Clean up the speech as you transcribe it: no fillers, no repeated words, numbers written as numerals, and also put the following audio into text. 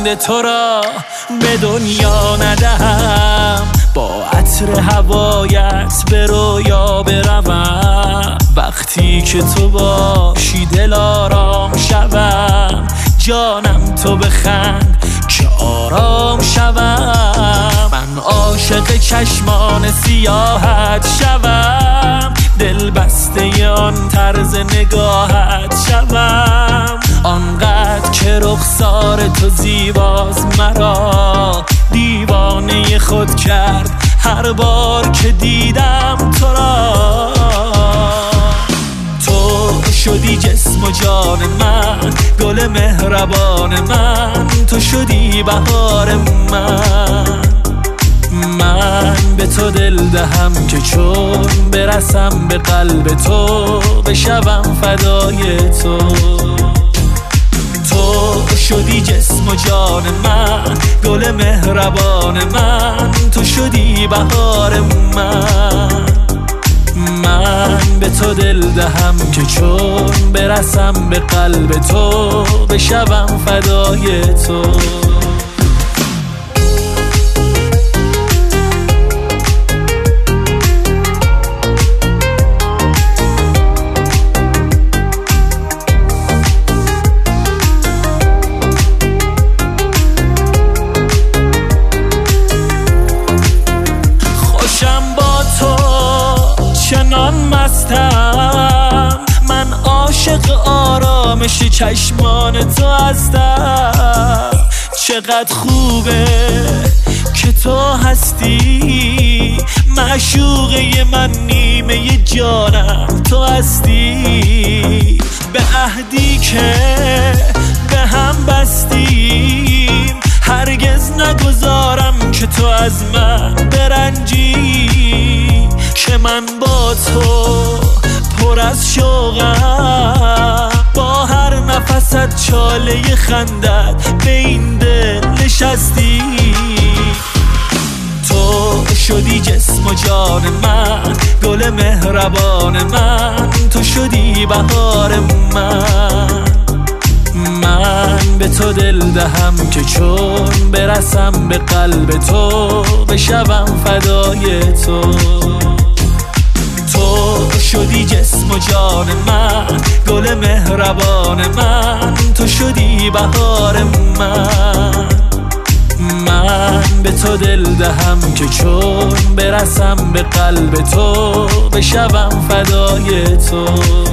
بند تو را به دنیا ندهم، با عطر هوایت به رویا بروم. وقتی که تو باشی دل آرام شوم، جانم تو بخند که آرام شوم. من عاشق چشمان سیاحت شوم، دل بسته آن طرز نگاهت شوم. آنقدر که رخسار تو زیباست مرا دیوانه خود کرد هر بار که دیدم تو را. تو شدی جسم و جان من، گل مهربان من، تو شدی بهار من به تو دل دهم که چون برسم به قلب تو بشوم فدای تو. تو شدی جسم و جان من، گل مهربان من، تو شدی بهار من به تو دل دهم که چون برسم به قلب تو بشوم فدای تو. چنان مستم من، عاشق آرامش چشمان تو هستم. چقدر خوبه که تو هستی، معشوقه من، نیمه جانم تو هستی. به عهدی که به هم بستیم هرگز نگذارم که تو از من برنجی. که من با تو پر از شوقم، با هر نفست چاله خندت به این دل نشستی. تو شدی جسم و جان من، گل مهربان من، تو شدی بهار من به تو دل دهم که چون برسم به قلب تو بشوم فدای تو. تو شدی جسم و جان من، گل مهربان من، تو شدی بهار من به تو دل دهم که چون برسم به قلب تو بشوم فدای تو.